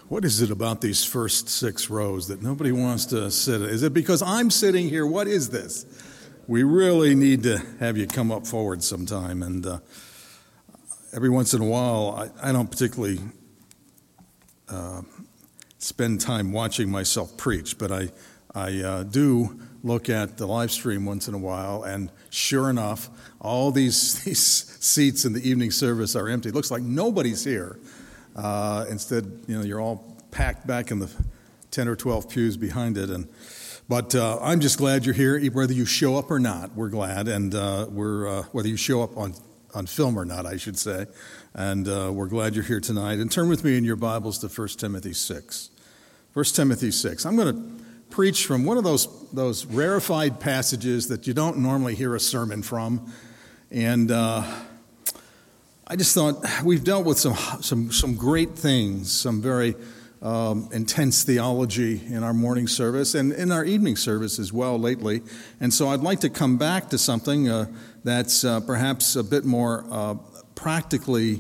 What is it about these first 6 rows that nobody wants to sit? Is it because I'm sitting here? What is this? We really need to have you come up forward sometime. And every once in a while, I don't particularly spend time watching myself preach, but I do look at the live stream once in a while, and sure enough, all these seats in the evening service are empty. It looks like nobody's here. Instead, you're all packed back in the 10 or 12 pews behind it. But I'm just glad you're here, whether you show up or not. We're glad, and whether you show up on film or not, I should say. And we're glad you're here tonight. And turn with me in your Bibles to 1 Timothy 6. 1 Timothy 6. I'm going to preach from one of those rarefied passages that you don't normally hear a sermon from. And I just thought we've dealt with some great things, some very intense theology in our morning service and in our evening service as well lately. And so I'd like to come back to something that's perhaps a bit more practically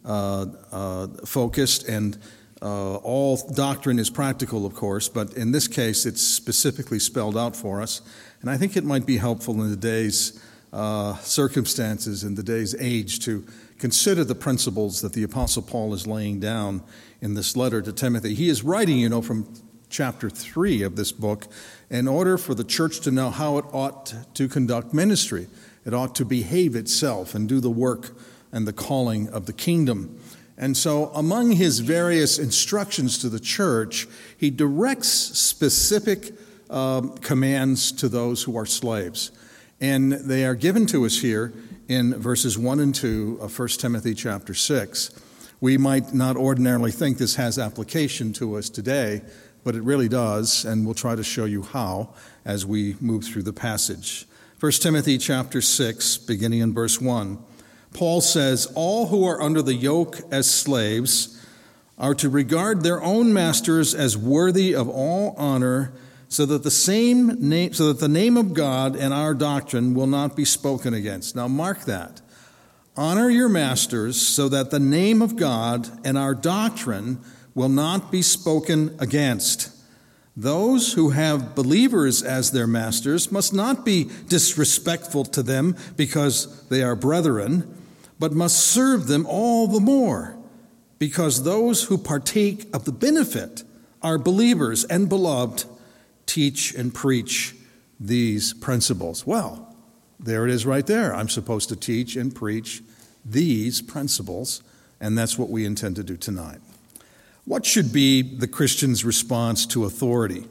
focused, and all doctrine is practical, of course, but in this case it's specifically spelled out for us. And I think it might be helpful in today's circumstances, in today's age, to consider the principles that the Apostle Paul is laying down in this letter to Timothy. He is writing, from chapter 3 of this book in order for the church to know how it ought to conduct ministry. It ought to behave itself and do the work and the calling of the kingdom. And so among his various instructions to the church, he directs specific commands to those who are slaves. And they are given to us here in verses 1 and 2 of 1 Timothy chapter 6. We might not ordinarily think this has application to us today, but it really does, and we'll try to show you how as we move through the passage. 1 Timothy chapter 6, beginning in verse 1, Paul says, "All who are under the yoke as slaves are to regard their own masters as worthy of all honor, so that the name of God and our doctrine will not be spoken against." Now mark that. Honor your masters so that the name of God and our doctrine will not be spoken against. Those who have believers as their masters must not be disrespectful to them because they are brethren, but must serve them all the more, because those who partake of the benefit are believers and beloved. Teach and preach these principles. Well, there it is right there. I'm supposed to teach and preach these principles, and that's what we intend to do tonight. What should be the Christian's response to authority?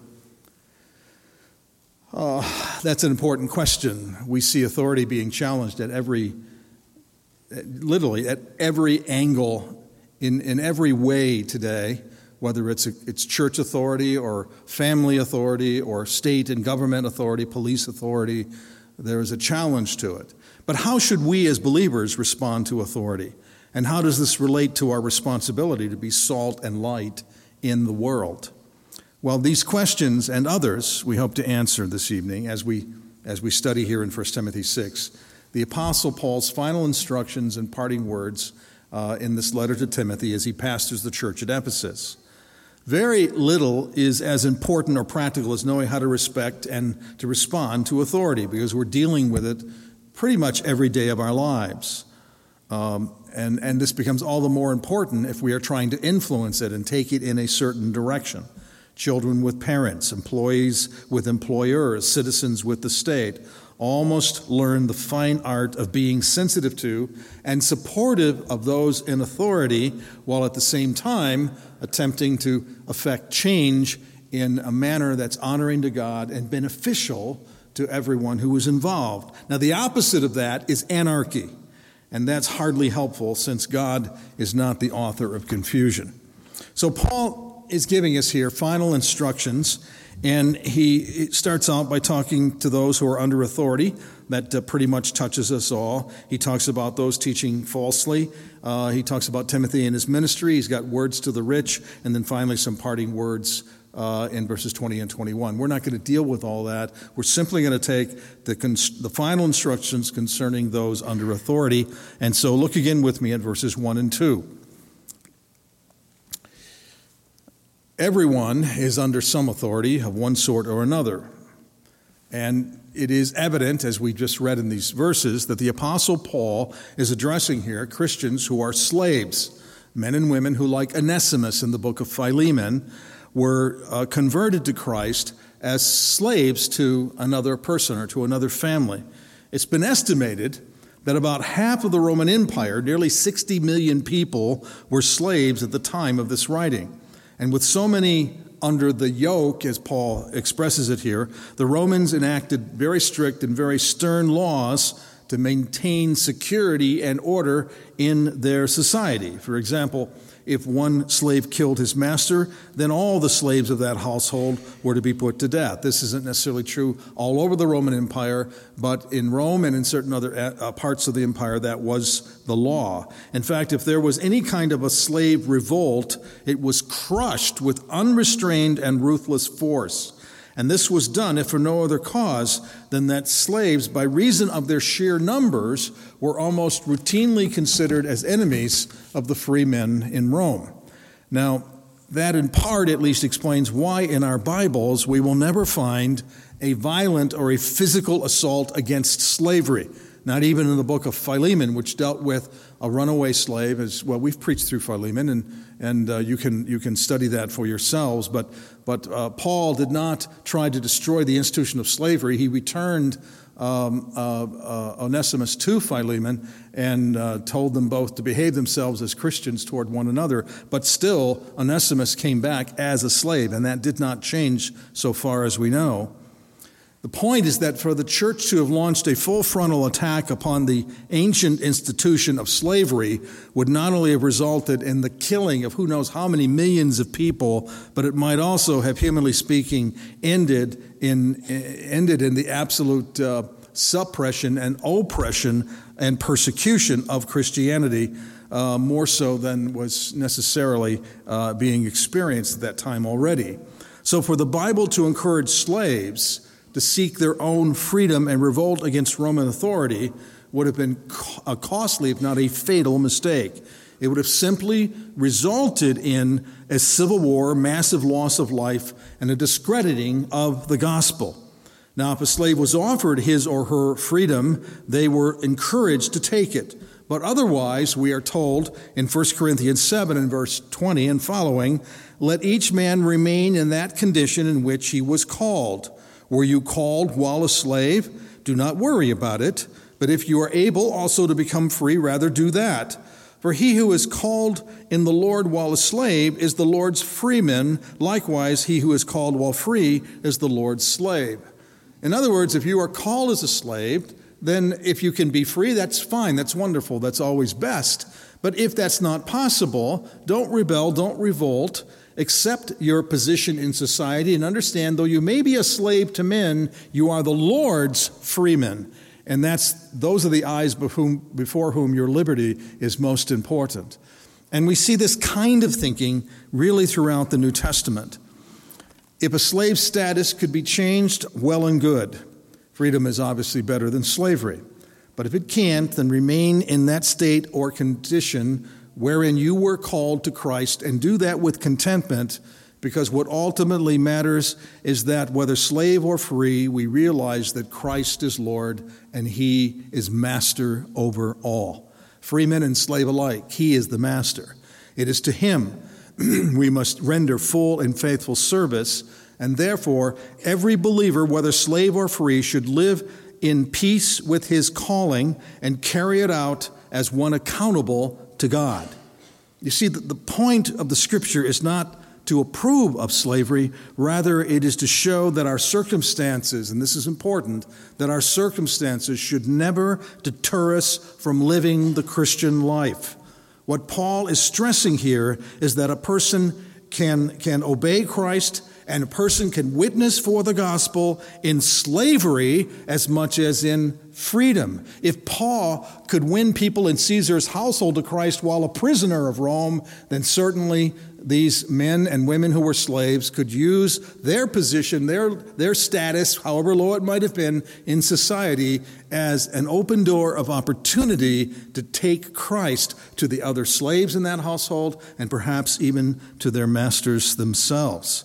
That's an important question. We see authority being challenged literally at every angle, in every way today, whether it's church authority or family authority or state and government authority, police authority. There is a challenge to it. But how should we as believers respond to authority? And how does this relate to our responsibility to be salt and light in the world? Well, these questions and others we hope to answer this evening as we study here in 1 Timothy 6, the Apostle Paul's final instructions and parting words in this letter to Timothy as he pastors the church at Ephesus. Very little is as important or practical as knowing how to respect and to respond to authority, because we're dealing with it pretty much every day of our lives. And this becomes all the more important if we are trying to influence it and take it in a certain direction. Children with parents, employees with employers, citizens with the state, all must learn the fine art of being sensitive to and supportive of those in authority, while at the same time attempting to effect change in a manner that's honoring to God and beneficial to everyone who is involved. Now, the opposite of that is anarchy, and that's hardly helpful since God is not the author of confusion. So Paul is giving us here final instructions, and he starts out by talking to those who are under authority. That pretty much touches us all. He talks about those teaching falsely. He talks about Timothy and his ministry. He's got words to the rich, and then finally some parting words in verses 20 and 21. We're not going to deal with all that. We're simply going to take the final instructions concerning those under authority. And so look again with me at verses 1 and 2. Everyone is under some authority of one sort or another. And it is evident, as we just read in these verses, that the Apostle Paul is addressing here Christians who are slaves, men and women who, like Onesimus in the book of Philemon, were converted to Christ as slaves to another person or to another family. It's been estimated that about half of the Roman Empire, nearly 60 million people, were slaves at the time of this writing. And with so many under the yoke, as Paul expresses it here, the Romans enacted very strict and very stern laws to maintain security and order in their society. For example, if one slave killed his master, then all the slaves of that household were to be put to death. This isn't necessarily true all over the Roman Empire, but in Rome and in certain other parts of the empire, that was the law. In fact, if there was any kind of a slave revolt, it was crushed with unrestrained and ruthless force. And this was done, if for no other cause, than that slaves, by reason of their sheer numbers, were almost routinely considered as enemies of the free men in Rome. Now, that in part at least explains why in our Bibles we will never find a violent or a physical assault against slavery. Not even in the book of Philemon, which dealt with a runaway slave. As well, we've preached through Philemon, and you can study that for yourselves. But Paul did not try to destroy the institution of slavery. He returned Onesimus to Philemon and told them both to behave themselves as Christians toward one another. But still, Onesimus came back as a slave, and that did not change so far as we know. The point is that for the church to have launched a full frontal attack upon the ancient institution of slavery would not only have resulted in the killing of who knows how many millions of people, but it might also have, humanly speaking, ended in the absolute suppression and oppression and persecution of Christianity, more so than was necessarily being experienced at that time already. So for the Bible to encourage slaves to seek their own freedom and revolt against Roman authority would have been a costly, if not a fatal, mistake. It would have simply resulted in a civil war, massive loss of life, and a discrediting of the gospel. Now, if a slave was offered his or her freedom, they were encouraged to take it. But otherwise, we are told in 1 Corinthians 7 and verse 20 and following, "Let each man remain in that condition in which he was called. Were you called while a slave? Do not worry about it. But if you are able also to become free, rather do that. For he who is called in the Lord while a slave is the Lord's freeman. Likewise, he who is called while free is the Lord's slave." In other words, if you are called as a slave, then if you can be free, that's fine. That's wonderful. That's always best. But if that's not possible, don't rebel, don't revolt. Accept your position in society and understand, though you may be a slave to men, you are the Lord's freeman. And those are the eyes before whom your liberty is most important. And we see this kind of thinking really throughout the New Testament. If a slave status could be changed, well and good. Freedom is obviously better than slavery. But if it can't, then remain in that state or condition wherein you were called to Christ, and do that with contentment, because what ultimately matters is that whether slave or free, we realize that Christ is Lord and he is master over all. Freeman and slave alike, he is the master. It is to him we must render full and faithful service, and therefore every believer, whether slave or free, should live in peace with his calling and carry it out as one accountable to God. You see, the point of the Scripture is not to approve of slavery. Rather, it is to show that our circumstances, and this is important, that our circumstances should never deter us from living the Christian life. What Paul is stressing here is that a person can obey Christ, and a person can witness for the gospel in slavery as much as in freedom. If Paul could win people in Caesar's household to Christ while a prisoner of Rome, then certainly these men and women who were slaves could use their position, their status, however low it might have been in society, as an open door of opportunity to take Christ to the other slaves in that household and perhaps even to their masters themselves.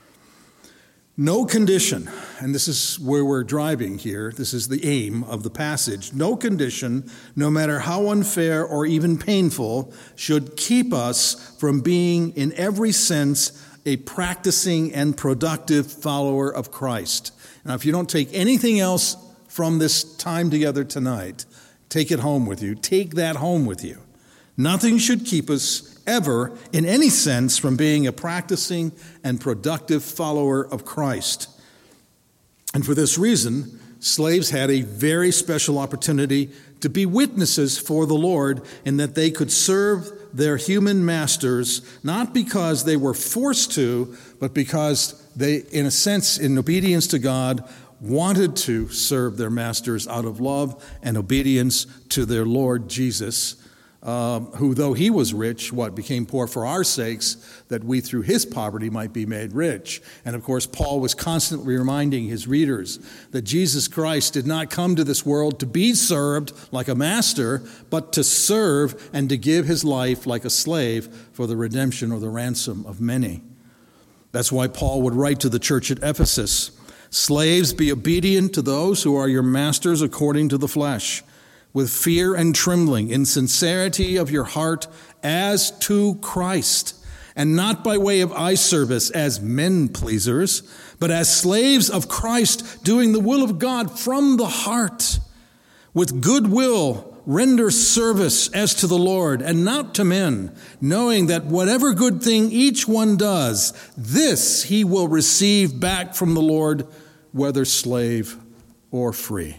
No condition, and this is where we're driving here, this is the aim of the passage, no condition, no matter how unfair or even painful, should keep us from being in every sense a practicing and productive follower of Christ. Now, if you don't take anything else from this time together tonight, take it home with you. Take that home with you. Nothing should keep us ever, in any sense, from being a practicing and productive follower of Christ. And for this reason, slaves had a very special opportunity to be witnesses for the Lord in that they could serve their human masters, not because they were forced to, but because they, in a sense, in obedience to God, wanted to serve their masters out of love and obedience to their Lord Jesus, who, though he was rich, became poor for our sakes, that we through his poverty might be made rich. And of course, Paul was constantly reminding his readers that Jesus Christ did not come to this world to be served like a master, but to serve and to give his life like a slave for the redemption or the ransom of many. That's why Paul would write to the church at Ephesus, "Slaves, be obedient to those who are your masters according to the flesh, with fear and trembling, in sincerity of your heart, as to Christ, and not by way of eye service as men pleasers, but as slaves of Christ, doing the will of God from the heart. With good will render service as to the Lord, and not to men, knowing that whatever good thing each one does, this he will receive back from the Lord, whether slave or free."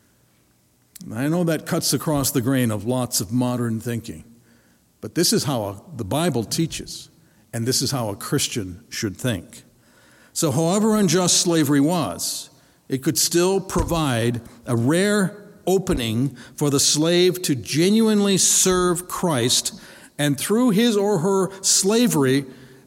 I know that cuts across the grain of lots of modern thinking, but this is how the Bible teaches, and this is how a Christian should think. So however unjust slavery was, it could still provide a rare opening for the slave to genuinely serve Christ, and through his or her slavery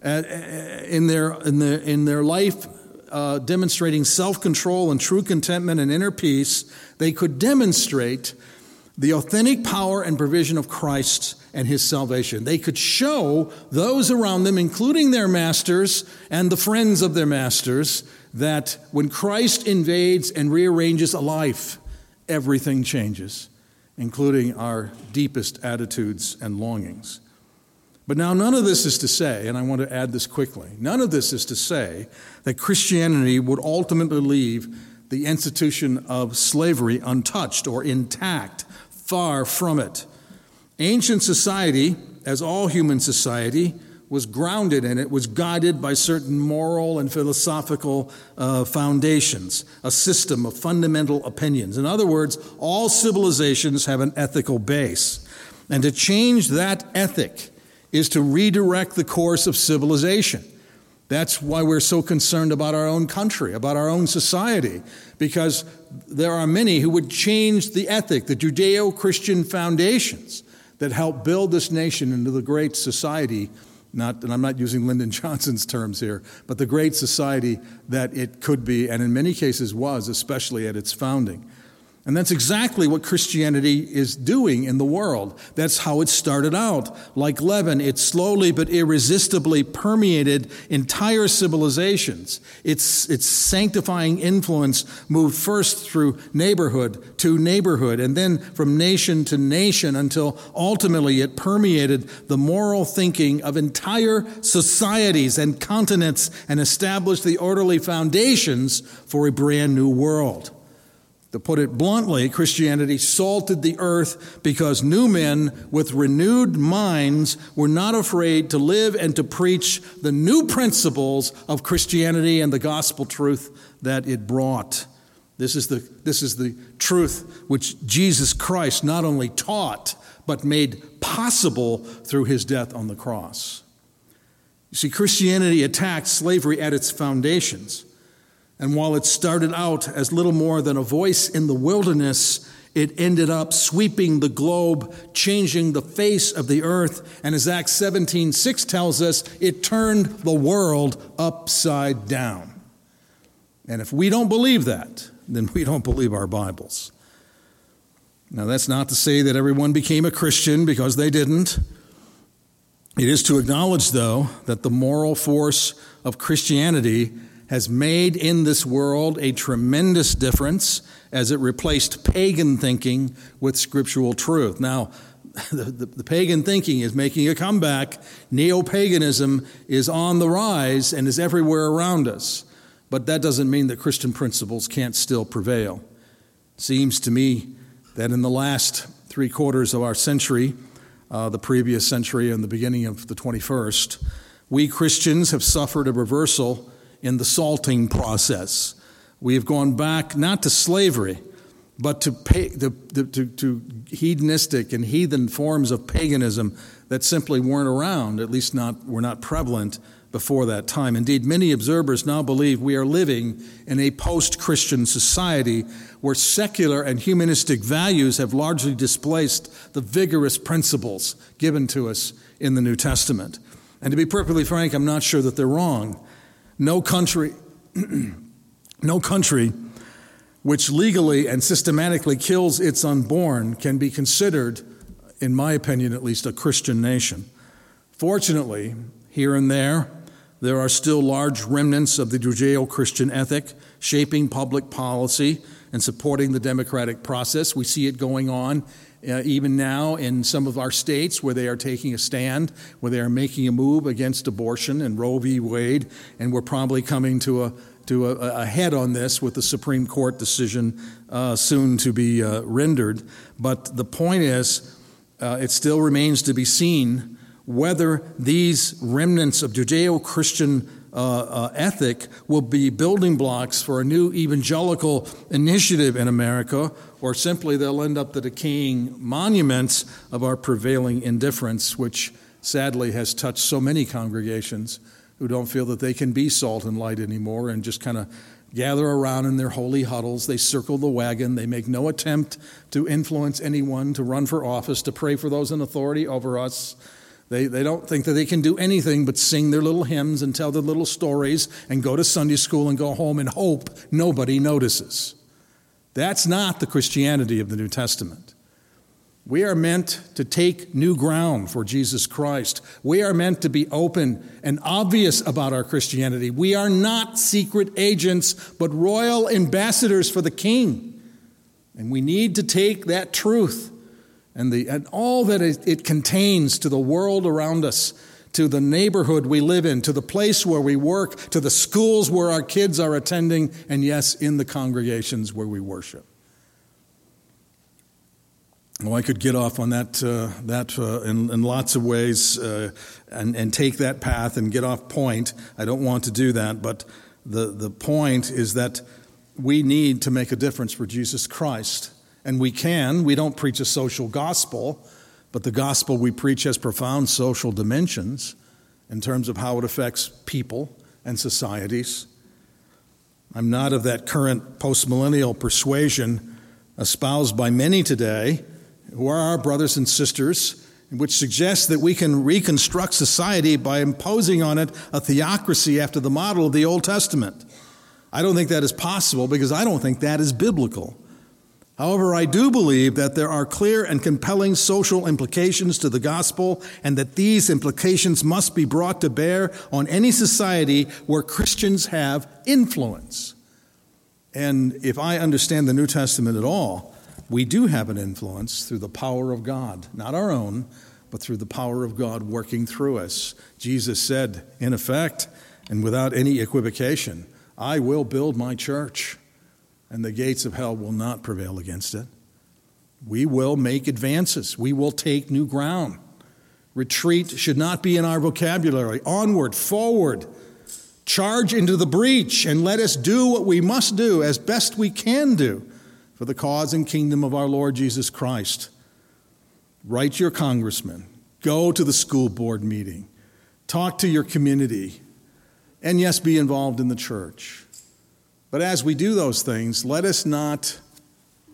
in their life, demonstrating self-control and true contentment and inner peace, they could demonstrate the authentic power and provision of Christ and his salvation. They could show those around them, including their masters and the friends of their masters, that when Christ invades and rearranges a life, everything changes, including our deepest attitudes and longings. But now none of this is to say, and I want to add this quickly, none of this is to say that Christianity would ultimately leave the institution of slavery untouched or intact. Far from it. Ancient society, as all human society, was grounded in it, was guided by certain moral and philosophical foundations, a system of fundamental opinions. In other words, all civilizations have an ethical base. And to change that ethic is to redirect the course of civilization. That's why we're so concerned about our own country, about our own society, because there are many who would change the ethic, the Judeo-Christian foundations that help build this nation into the great society, and I'm not using Lyndon Johnson's terms here, but the great society that it could be, and in many cases was, especially at its founding. And that's exactly what Christianity is doing in the world. That's how it started out. Like leaven, it slowly but irresistibly permeated entire civilizations. Its sanctifying influence moved first through neighborhood to neighborhood, and then from nation to nation, until ultimately it permeated the moral thinking of entire societies and continents and established the orderly foundations for a brand new world. To put it bluntly, Christianity salted the earth because new men with renewed minds were not afraid to live and to preach the new principles of Christianity and the gospel truth that it brought. This is the truth which Jesus Christ not only taught, but made possible through his death on the cross. You see, Christianity attacked slavery at its foundations. And while it started out as little more than a voice in the wilderness, It ended up sweeping the globe, changing the face of the earth, and as Acts 17:6 tells us, it turned the world upside down. And if we don't believe that, then we don't believe our Bibles. Now, that's not to say that everyone became a Christian, because they didn't. It is to acknowledge, though, that the moral force of Christianity has made in this world a tremendous difference as it replaced pagan thinking with scriptural truth. Now, the pagan thinking is making a comeback. Neo-paganism is on the rise and is everywhere around us. But that doesn't mean that Christian principles can't still prevail. It seems to me that in the last 3/4 of our century, the previous century and the beginning of the 21st, we Christians have suffered a reversal in the salting process. We have gone back not to slavery, but to hedonistic and heathen forms of paganism that simply weren't around, at least were not prevalent before that time. Indeed, many observers now believe we are living in a post-Christian society where secular and humanistic values have largely displaced the vigorous principles given to us in the New Testament. And to be perfectly frank, I'm not sure that they're wrong. No country which legally and systematically kills its unborn can be considered, in my opinion at least, a Christian nation. Fortunately, here and there are still large remnants of the Judeo-Christian ethic shaping public policy and supporting the democratic process. We see it going on even now in some of our states where they are taking a stand, where they are making a move against abortion and Roe v. Wade, and we're probably coming to a head on this with the Supreme Court decision soon to be rendered. But the point is, it still remains to be seen whether these remnants of Judeo-Christian ethic will be building blocks for a new evangelical initiative in America, or simply they'll end up the decaying monuments of our prevailing indifference, which sadly has touched so many congregations who don't feel that they can be salt and light anymore and just kind of gather around in their holy huddles. They circle the wagon. They make no attempt to influence anyone, to run for office, to pray for those in authority over us. They don't think that they can do anything but sing their little hymns and tell their little stories and go to Sunday school and go home and hope nobody notices. That's not the Christianity of the New Testament. We are meant to take new ground for Jesus Christ. We are meant to be open and obvious about our Christianity. We are not secret agents, but royal ambassadors for the King. And we need to take that truth and all that it contains to the world around us, to the neighborhood we live in, to the place where we work, to the schools where our kids are attending, and yes, in the congregations where we worship. Well, I could get off on that in lots of ways and take that path and get off point. I don't want to do that, but the point is that we need to make a difference for Jesus Christ. And we can. We don't preach a social gospel, but the gospel we preach has profound social dimensions in terms of how it affects people and societies. I'm not of that current postmillennial persuasion espoused by many today, who are our brothers and sisters, which suggests that we can reconstruct society by imposing on it a theocracy after the model of the Old Testament. I don't think that is possible because I don't think that is biblical. However, I do believe that there are clear and compelling social implications to the gospel, and that these implications must be brought to bear on any society where Christians have influence. And if I understand the New Testament at all, we do have an influence through the power of God, not our own, but through the power of God working through us. Jesus said, in effect, and without any equivocation, I will build my church, and the gates of hell will not prevail against it. We will make advances. We will take new ground. Retreat should not be in our vocabulary. Onward, forward, charge into the breach, and let us do what we must do as best we can do for the cause and kingdom of our Lord Jesus Christ. Write your congressman. Go to the school board meeting. Talk to your community. And yes, be involved in the church. But as we do those things, let us not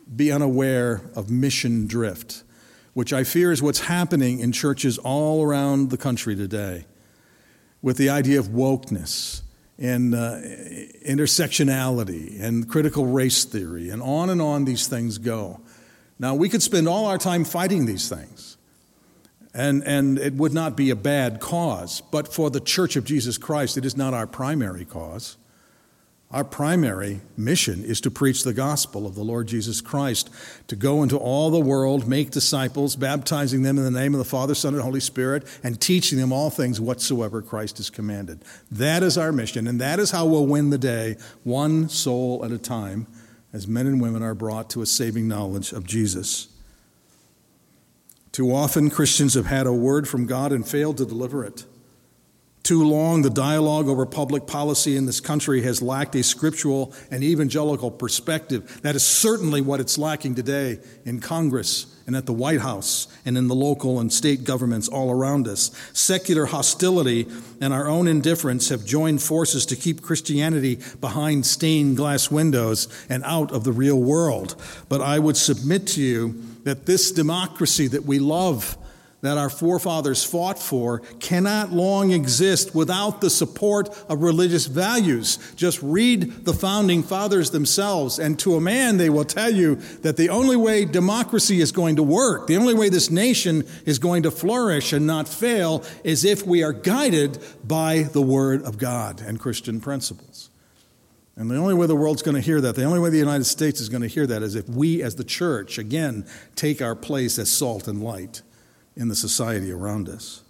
be unaware of mission drift, which I fear is what's happening in churches all around the country today, with the idea of wokeness and intersectionality and critical race theory, and on these things go. Now, we could spend all our time fighting these things, and it would not be a bad cause, but for the Church of Jesus Christ, it is not our primary cause. Our primary mission is to preach the gospel of the Lord Jesus Christ, to go into all the world, make disciples, baptizing them in the name of the Father, Son, and Holy Spirit, and teaching them all things whatsoever Christ has commanded. That is our mission, and that is how we'll win the day, one soul at a time, as men and women are brought to a saving knowledge of Jesus. Too often, Christians have had a word from God and failed to deliver it. Too long, the dialogue over public policy in this country has lacked a scriptural and evangelical perspective. That is certainly what it's lacking today in Congress and at the White House and in the local and state governments all around us. Secular hostility and our own indifference have joined forces to keep Christianity behind stained glass windows and out of the real world. But I would submit to you that this democracy that we love, that our forefathers fought for, cannot long exist without the support of religious values. Just read the founding fathers themselves, and to a man they will tell you that the only way democracy is going to work, the only way this nation is going to flourish and not fail, is if we are guided by the Word of God and Christian principles. And the only way the world's going to hear that, the only way the United States is going to hear that, is if we as the church, again, take our place as salt and light in the society around us.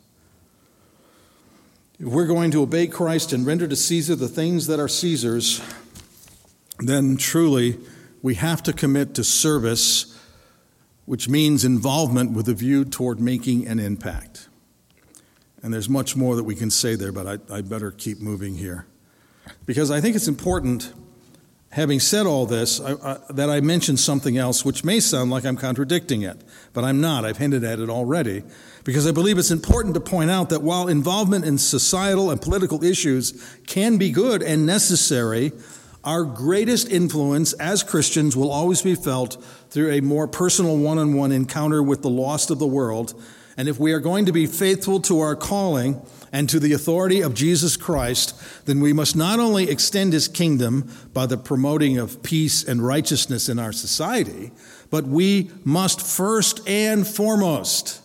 If we're going to obey Christ and render to Caesar the things that are Caesar's, then truly we have to commit to service, which means involvement with a view toward making an impact. And there's much more that we can say there, but I better keep moving here. Because I think it's important, having said all this, that I mention something else which may sound like I'm contradicting it, but I'm not. I've hinted at it already, because I believe it's important to point out that while involvement in societal and political issues can be good and necessary, our greatest influence as Christians will always be felt through a more personal one-on-one encounter with the lost of the world. And if we are going to be faithful to our calling and to the authority of Jesus Christ, then we must not only extend his kingdom by the promoting of peace and righteousness in our society, but we must first and foremost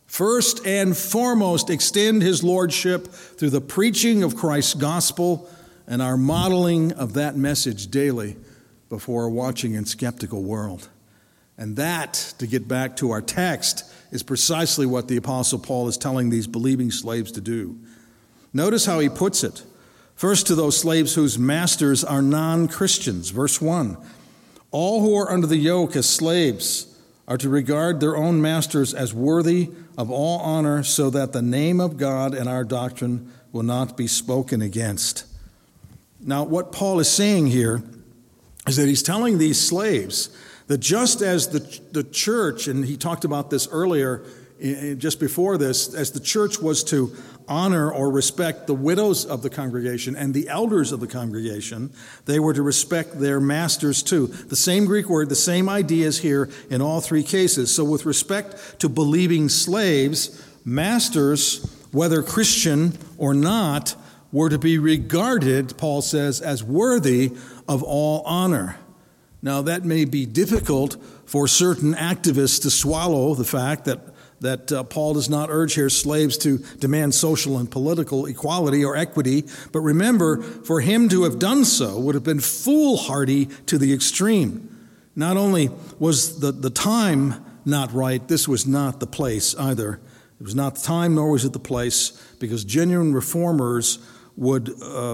extend his lordship through the preaching of Christ's gospel and our modeling of that message daily before a watching and skeptical world. And that, to get back to our text, is precisely what the Apostle Paul is telling these believing slaves to do. Notice how he puts it. First, to those slaves whose masters are non-Christians. Verse 1, all who are under the yoke as slaves are to regard their own masters as worthy of all honor, so that the name of God and our doctrine will not be spoken against. Now, what Paul is saying here is that he's telling these slaves that just as the church, and he talked about this earlier, just before this, as the church was to honor or respect the widows of the congregation and the elders of the congregation, they were to respect their masters too. The same Greek word, the same ideas here in all three cases. So with respect to believing slaves, masters, whether Christian or not, were to be regarded, Paul says, as worthy of all honor. Now, that may be difficult for certain activists to swallow, the fact that Paul does not urge here slaves to demand social and political equality or equity. But remember, for him to have done so would have been foolhardy to the extreme. Not only was the time not right, this was not the place either. It was not the time, nor was it the place, because genuine reforms would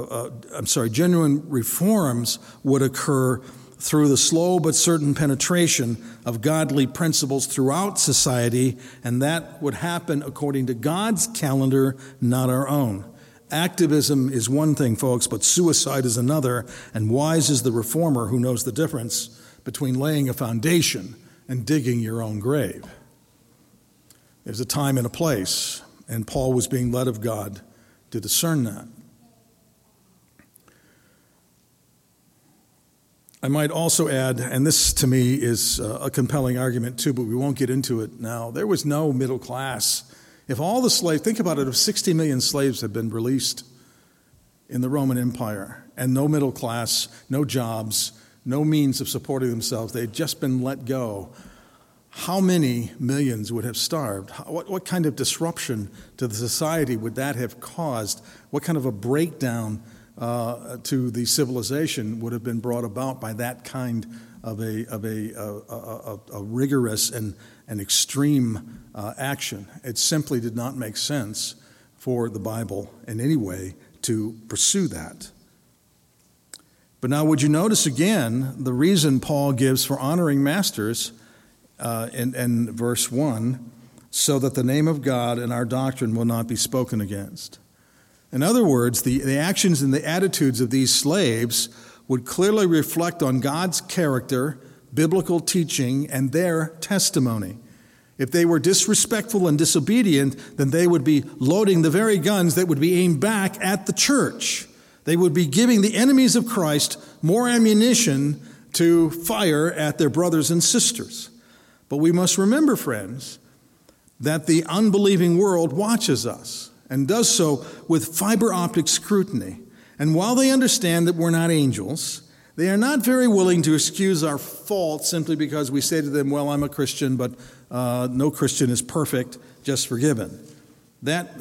occur through the slow but certain penetration of godly principles throughout society, and that would happen according to God's calendar, not our own. Activism is one thing, folks, but suicide is another, and wise is the reformer who knows the difference between laying a foundation and digging your own grave. There's a time and a place, and Paul was being led of God to discern that. I might also add, and this to me is a compelling argument too, but we won't get into it now. There was no middle class. If all the slaves, think about it, if 60 million slaves had been released in the Roman Empire and no middle class, no jobs, no means of supporting themselves, they'd just been let go, how many millions would have starved? What kind of disruption to the society would that have caused? What kind of a breakdown to the civilization would have been brought about by that kind of a rigorous and extreme action? It simply did not make sense for the Bible in any way to pursue that. But now would you notice again the reason Paul gives for honoring masters in verse 1, so that the name of God and our doctrine will not be spoken against. In other words, the actions and the attitudes of these slaves would clearly reflect on God's character, biblical teaching, and their testimony. If they were disrespectful and disobedient, then they would be loading the very guns that would be aimed back at the church. They would be giving the enemies of Christ more ammunition to fire at their brothers and sisters. But we must remember, friends, that the unbelieving world watches us and does so with fiber optic scrutiny. And while they understand that we're not angels, they are not very willing to excuse our faults simply because we say to them, well, I'm a Christian, but no Christian is perfect, just forgiven. That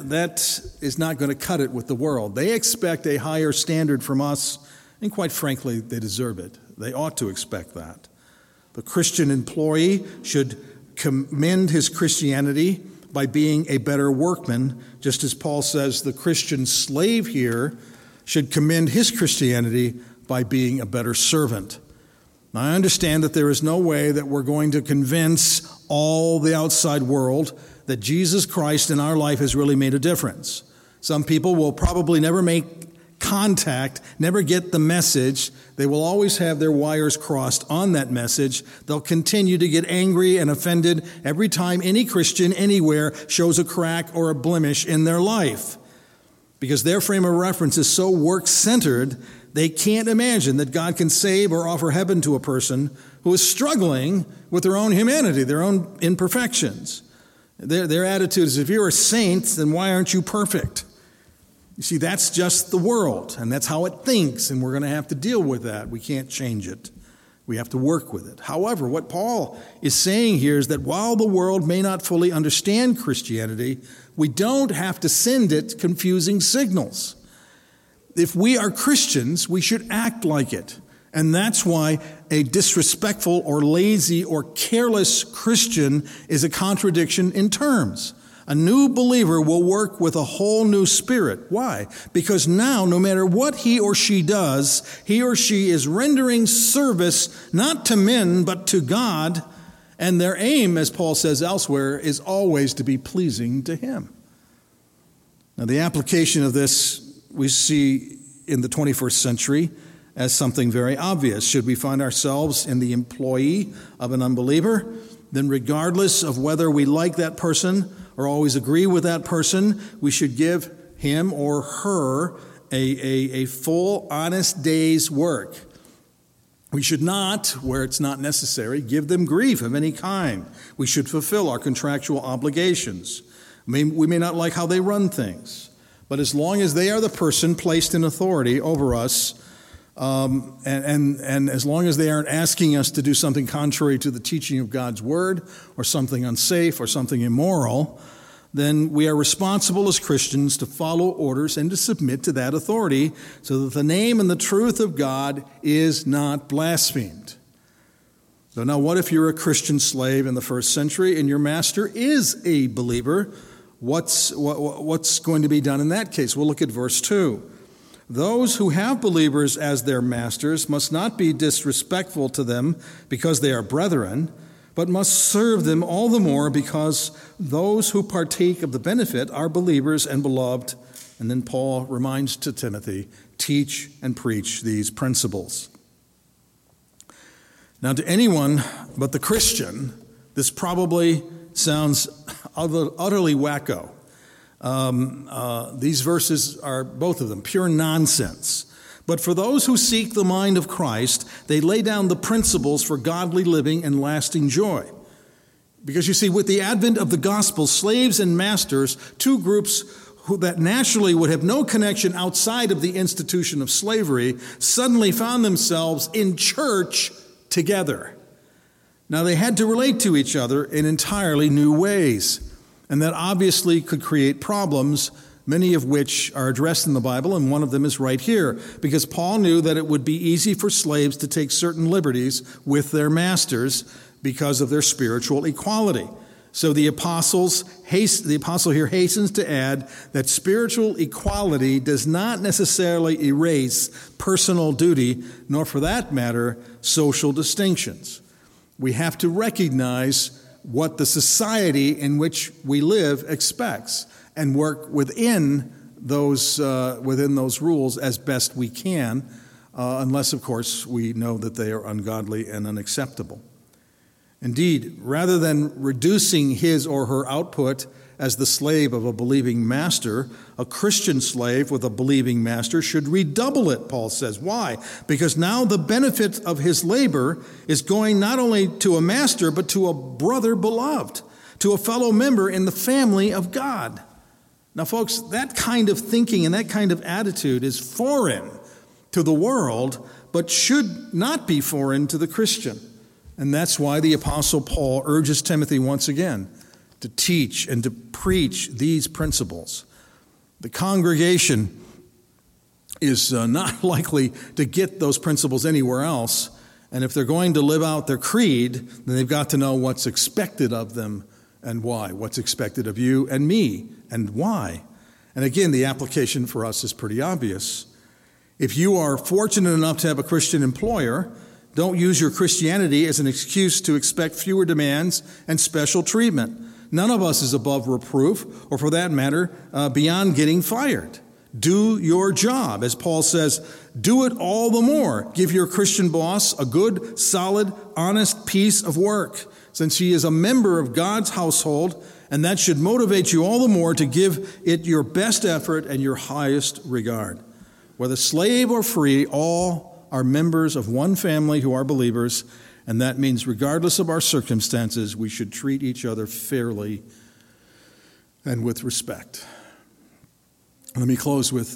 is not going to cut it with the world. They expect a higher standard from us, and quite frankly, they deserve it. They ought to expect that. The Christian employee should commend his Christianity by being a better workman, just as Paul says the Christian slave here should commend his Christianity by being a better servant. Now, I understand that there is no way that we're going to convince all the outside world that Jesus Christ in our life has really made a difference. Some people will probably never make contact, never get the message. They will always have their wires crossed on that message. They'll continue to get angry and offended every time any Christian anywhere shows a crack or a blemish in their life. Because their frame of reference is so work-centered, they can't imagine that God can save or offer heaven to a person who is struggling with their own humanity, their own imperfections. Their attitude is, if you're a saint, then why aren't you perfect? You see, that's just the world, and that's how it thinks, and we're going to have to deal with that. We can't change it. We have to work with it. However, what Paul is saying here is that while the world may not fully understand Christianity, we don't have to send it confusing signals. If we are Christians, we should act like it. And that's why a disrespectful or lazy or careless Christian is a contradiction in terms. A new believer will work with a whole new spirit. Why? Because now, no matter what he or she does, he or she is rendering service not to men, but to God. And their aim, as Paul says elsewhere, is always to be pleasing to him. Now, the application of this we see in the 21st century as something very obvious. Should we find ourselves in the employee of an unbeliever, then regardless of whether we like that person or always agree with that person, we should give him or her a full, honest day's work. We should not, where it's not necessary, give them grief of any kind. We should fulfill our contractual obligations. We may not like how they run things, but as long as they are the person placed in authority over us, and as long as they aren't asking us to do something contrary to the teaching of God's word, or something unsafe, or something immoral, then we are responsible as Christians to follow orders and to submit to that authority so that the name and the truth of God is not blasphemed. So now what if you're a Christian slave in the first century and your master is a believer? What's going to be done in that case? We'll look at verse 2. Those who have believers as their masters must not be disrespectful to them because they are brethren, but must serve them all the more because those who partake of the benefit are believers and beloved. And then Paul reminds to Timothy, teach and preach these principles. Now, to anyone but the Christian, this probably sounds utterly wacko. These verses are, both of them, pure nonsense. But for those who seek the mind of Christ, they lay down the principles for godly living and lasting joy. Because you see, with the advent of the gospel, slaves and masters, two groups that naturally would have no connection outside of the institution of slavery, suddenly found themselves in church together. Now, they had to relate to each other in entirely new ways, and that obviously could create problems, many of which are addressed in the Bible, and one of them is right here, because Paul knew that it would be easy for slaves to take certain liberties with their masters because of their spiritual equality. So the apostle here hastens to add that spiritual equality does not necessarily erase personal duty, nor for that matter, social distinctions. We have to recognize what the society in which we live expects and work within those rules as best we can, unless, of course, we know that they are ungodly and unacceptable. Indeed, rather than reducing his or her output as the slave of a believing master, a Christian slave with a believing master should redouble it, Paul says. Why? Because now the benefit of his labor is going not only to a master, but to a brother beloved, to a fellow member in the family of God. Now, folks, that kind of thinking and that kind of attitude is foreign to the world, but should not be foreign to the Christian. And that's why the Apostle Paul urges Timothy once again to teach and to preach these principles. The congregation is not likely to get those principles anywhere else. And if they're going to live out their creed, then they've got to know what's expected of them and why. What's expected of you and me and why. And again, the application for us is pretty obvious. If you are fortunate enough to have a Christian employer, don't use your Christianity as an excuse to expect fewer demands and special treatment. None of us is above reproof, or for that matter, beyond getting fired. Do your job. As Paul says, do it all the more. Give your Christian boss a good, solid, honest piece of work, since he is a member of God's household, and that should motivate you all the more to give it your best effort and your highest regard. Whether slave or free, all are members of one family who are believers, and that means regardless of our circumstances, we should treat each other fairly and with respect. Let me close with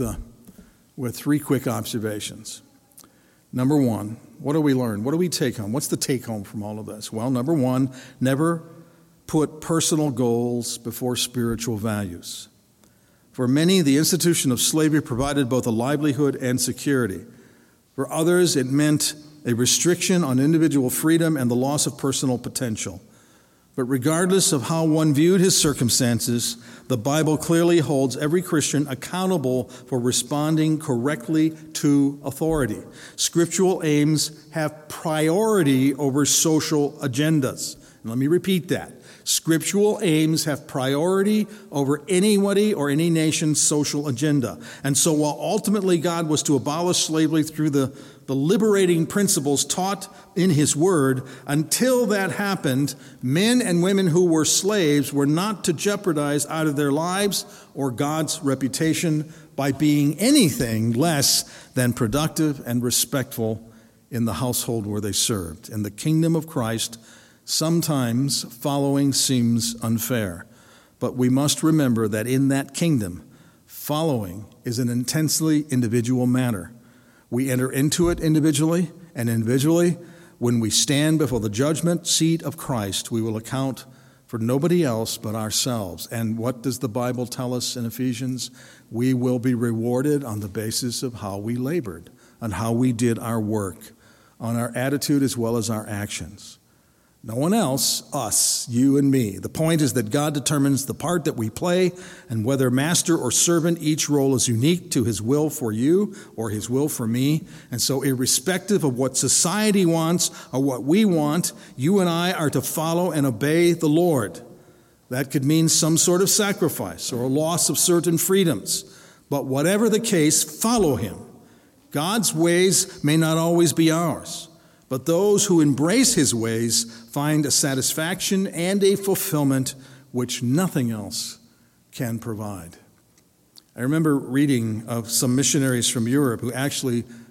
three quick observations. Number one, what do we learn? What do we take home? What's the take home from all of this? Well, number one, never put personal goals before spiritual values. For many, the institution of slavery provided both a livelihood and security. For others, it meant a restriction on individual freedom and the loss of personal potential. But regardless of how one viewed his circumstances, the Bible clearly holds every Christian accountable for responding correctly to authority. Scriptural aims have priority over social agendas. And let me repeat that. Scriptural aims have priority over anybody or any nation's social agenda. And so while ultimately God was to abolish slavery through the liberating principles taught in his word, until that happened, men and women who were slaves were not to jeopardize either their lives or God's reputation by being anything less than productive and respectful in the household where they served. In the kingdom of Christ, sometimes following seems unfair, but we must remember that in that kingdom, following is an intensely individual matter. We enter into it individually, and individually, when we stand before the judgment seat of Christ, we will account for nobody else but ourselves. And what does the Bible tell us in Ephesians? We will be rewarded on the basis of how we labored, on how we did our work, on our attitude as well as our actions. No one else, us, you and me. The point is that God determines the part that we play, and whether master or servant, each role is unique to his will for you or his will for me. And so irrespective of what society wants or what we want, you and I are to follow and obey the Lord. That could mean some sort of sacrifice or a loss of certain freedoms. But whatever the case, follow him. God's ways may not always be ours. But those who embrace his ways find a satisfaction and a fulfillment which nothing else can provide. I remember reading of some missionaries from Europe who actually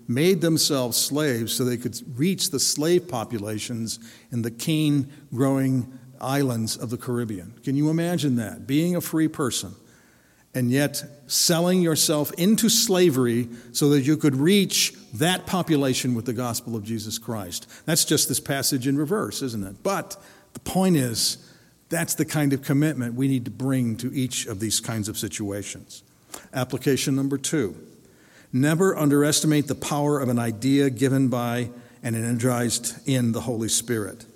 made themselves slaves so they could reach the slave populations in the cane-growing islands of the Caribbean. Can you imagine that? Being a free person and yet selling yourself into slavery so that you could reach that population with the gospel of Jesus Christ. That's just this passage in reverse, isn't it? But the point is, that's the kind of commitment we need to bring to each of these kinds of situations. Application number 2. Never underestimate the power of an idea given by and energized in the Holy Spirit.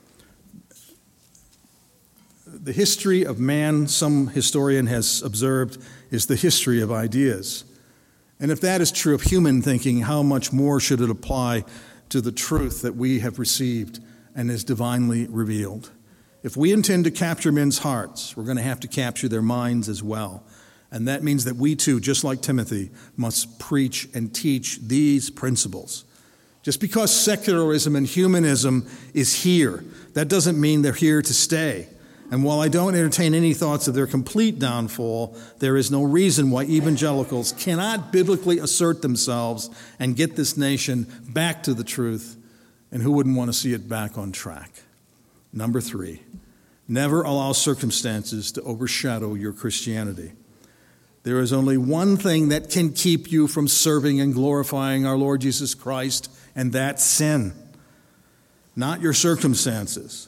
The history of man, some historian has observed, is the history of ideas. And if that is true of human thinking, how much more should it apply to the truth that we have received and is divinely revealed? If we intend to capture men's hearts, we're going to have to capture their minds as well. And that means that we too, just like Timothy, must preach and teach these principles. Just because secularism and humanism is here, that doesn't mean they're here to stay. And while I don't entertain any thoughts of their complete downfall, there is no reason why evangelicals cannot biblically assert themselves and get this nation back to the truth. And who wouldn't want to see it back on track? Number 3, never allow circumstances to overshadow your Christianity. There is only one thing that can keep you from serving and glorifying our Lord Jesus Christ, and that's sin, not your circumstances.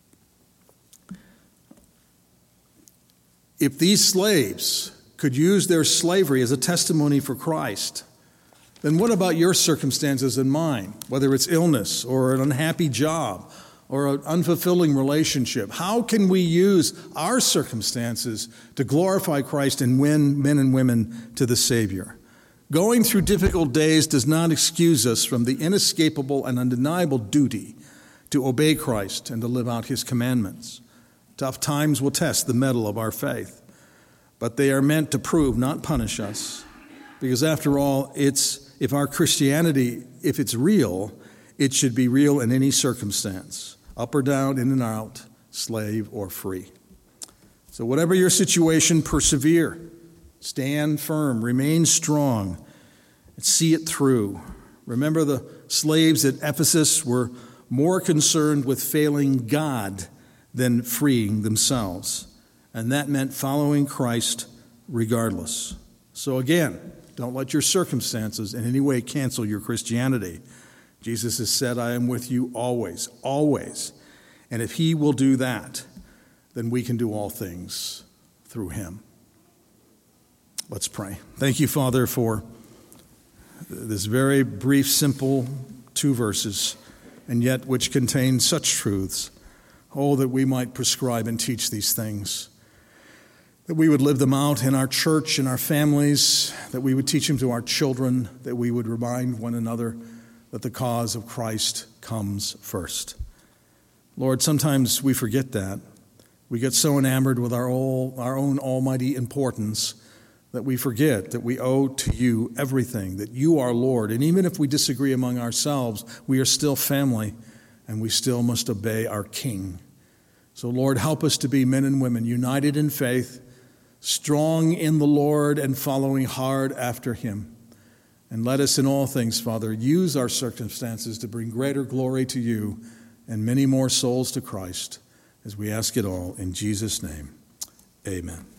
If these slaves could use their slavery as a testimony for Christ, then what about your circumstances and mine, whether it's illness or an unhappy job or an unfulfilling relationship? How can we use our circumstances to glorify Christ and win men and women to the Savior? Going through difficult days does not excuse us from the inescapable and undeniable duty to obey Christ and to live out His commandments. Tough times will test the mettle of our faith, but they are meant to prove, not punish us. Because after all, if our Christianity, if it's real, it should be real in any circumstance, up or down, in and out, slave or free. So whatever your situation, persevere, stand firm, remain strong, and see it through. Remember, the slaves at Ephesus were more concerned with failing God than freeing themselves. And that meant following Christ regardless. So again, don't let your circumstances in any way cancel your Christianity. Jesus has said, I am with you always, always. And if He will do that, then we can do all things through Him. Let's pray. Thank you, Father, for this very brief, simple 2 verses, and yet which contain such truths. Oh, that we might prescribe and teach these things, that we would live them out in our church, in our families, that we would teach them to our children, that we would remind one another that the cause of Christ comes first. Lord, sometimes we forget that. We get so enamored with our own almighty importance that we forget that we owe to you everything, that you are Lord. And even if we disagree among ourselves, we are still family, and we still must obey our King. So, Lord, help us to be men and women united in faith, strong in the Lord, and following hard after Him. And let us in all things, Father, use our circumstances to bring greater glory to you and many more souls to Christ, as we ask it all in Jesus' name. Amen.